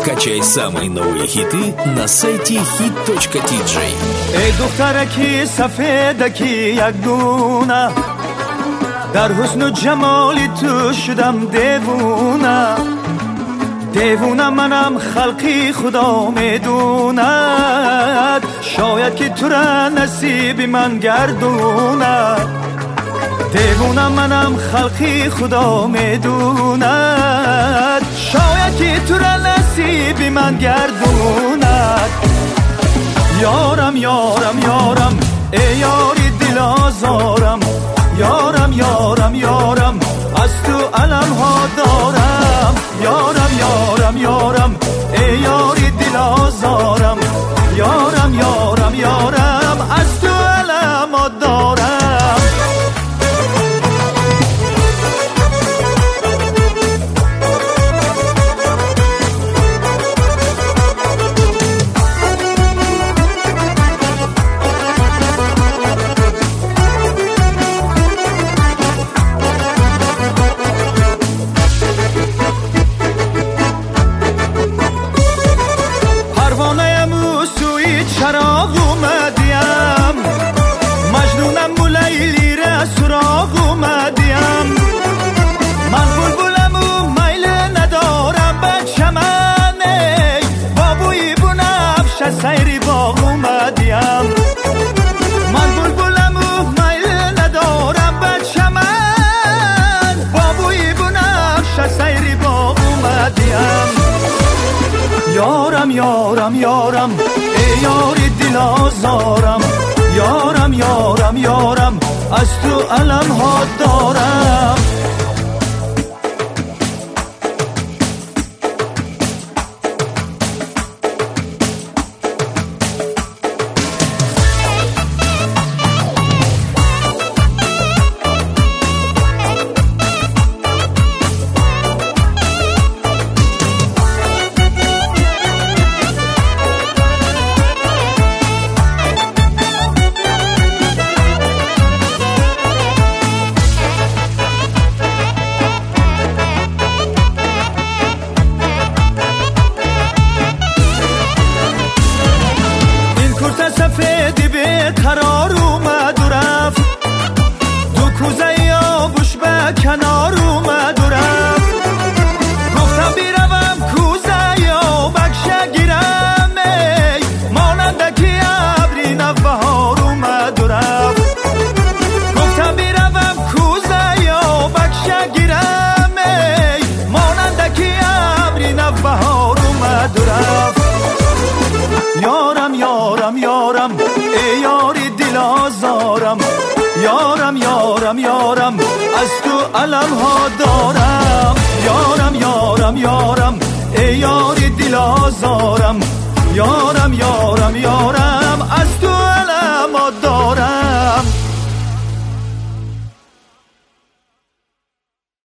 Качай самые новые хиты на сайте hit.tj. ای دخترکی سفیدکی یک دونه، در حسن و جمالی تو شدم دیوونه. دیوونه منم خلقی خدا میدوند، شاید که تو را نصیب من گردوند. دیوونه منم خلقی خدا میدوند، شاید که تو را نصیب من گردوند. یارم یارم یارم ای یاری دل آزارم، یارم یارم یارم از تو علم ها دارم. یارم یارم یارم ای یاری دل آزارم، یارم یارم یارم از تو علم ها دارم. چراغ اومدیم، مجنونم و لیلی را سراغ اومدیم. من بلبلم و میل ندارم به چمن، بابوی بنفش سیری باغ اومدیم. من بلبلم و میل ندارم به چمن، بابوی بنفش سیری باغ اومدیم. یارم یارم یارم ای یاری دل آزارم، یارم یارم یارم از تو علم ها دارم. سفیدی به قرار اومد و رفت، دو کوزه یابوش به کنار اومد و رفت. گفتم بیروم کوزه یابکشه گیرم، مانندکی ابری نوبهار اومد و رفت. گفتم بیروم کوزه یابکشه گیرم، مانندکی ابری نوبهار اومد و رفت. یارم یارم یارم ای یاری دل آزارم، یارم یارم یارم از تو علم ها دارم. یارم یارم یارم ای یاری دل آزارم، یارم یارم یارم